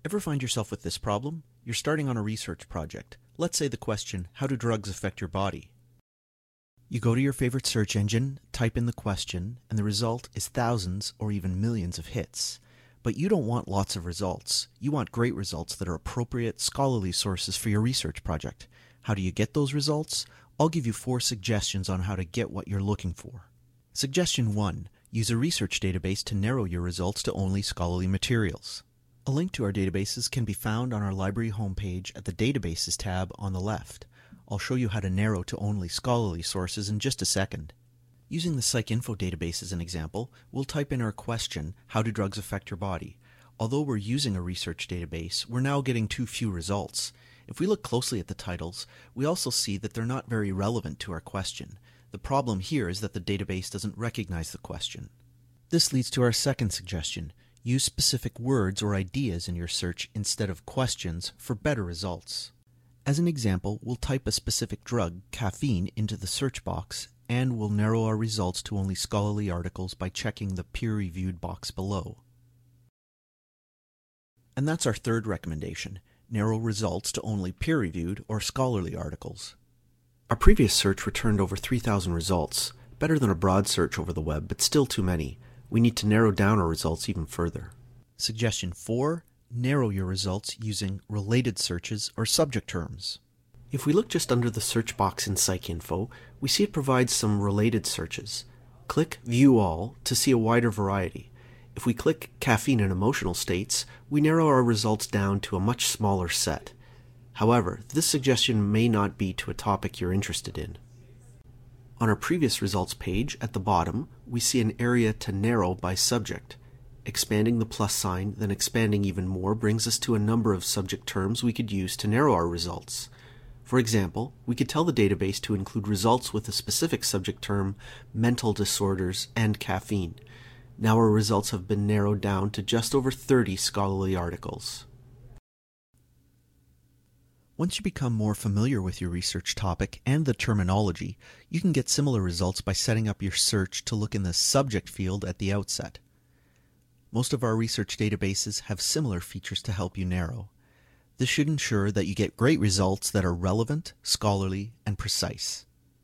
Ever find yourself with this problem? You're starting on a research project. Let's say the question, how do drugs affect your body? You go to your favorite search engine, type in the question, and the result is thousands or even millions of hits. But you don't want lots of results. You want great results that are appropriate, scholarly sources for your research project. How do you get those results? I'll give you 4 suggestions on how to get what you're looking for. Suggestion 1. Use a research database to narrow your results to only scholarly materials. A link to our databases can be found on our library homepage at the Databases tab on the left. I'll show you how to narrow to only scholarly sources in just a second. Using the PsycInfo database as an example, we'll type in our question, how do drugs affect your body? Although we're using a research database, we're now getting too few results. If we look closely at the titles, we also see that they're not very relevant to our question. The problem here is that the database doesn't recognize the question. This leads to our second suggestion. Use specific words or ideas in your search instead of questions for better results. As an example, we'll type a specific drug, caffeine, into the search box, and we'll narrow our results to only scholarly articles by checking the peer-reviewed box below. And that's our third recommendation. Narrow results to only peer-reviewed or scholarly articles. Our previous search returned over 3,000 results, better than a broad search over the web, but still too many. We need to narrow down our results even further. Suggestion 4. Narrow your results using related searches or subject terms. If we look just under the search box in PsycInfo, we see it provides some related searches. Click View All to see a wider variety. If we click Caffeine and Emotional States, we narrow our results down to a much smaller set. However, this suggestion may not be to a topic you're interested in. On our previous results page, at the bottom, we see an area to narrow by subject. Expanding the plus sign, then expanding even more, brings us to a number of subject terms we could use to narrow our results. For example, we could tell the database to include results with a specific subject term, mental disorders, and caffeine. Now our results have been narrowed down to just over 30 scholarly articles. Once you become more familiar with your research topic and the terminology, you can get similar results by setting up your search to look in the subject field at the outset. Most of our research databases have similar features to help you narrow. This should ensure that you get great results that are relevant, scholarly, and precise.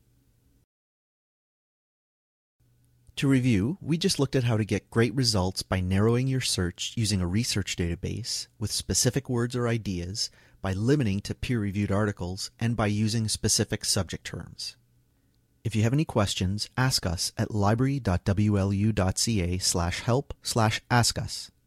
To review, we just looked at how to get great results by narrowing your search using a research database with specific words or ideas, by limiting to peer-reviewed articles, and by using specific subject terms. If you have any questions, ask us at library.wlu.ca/help/askus.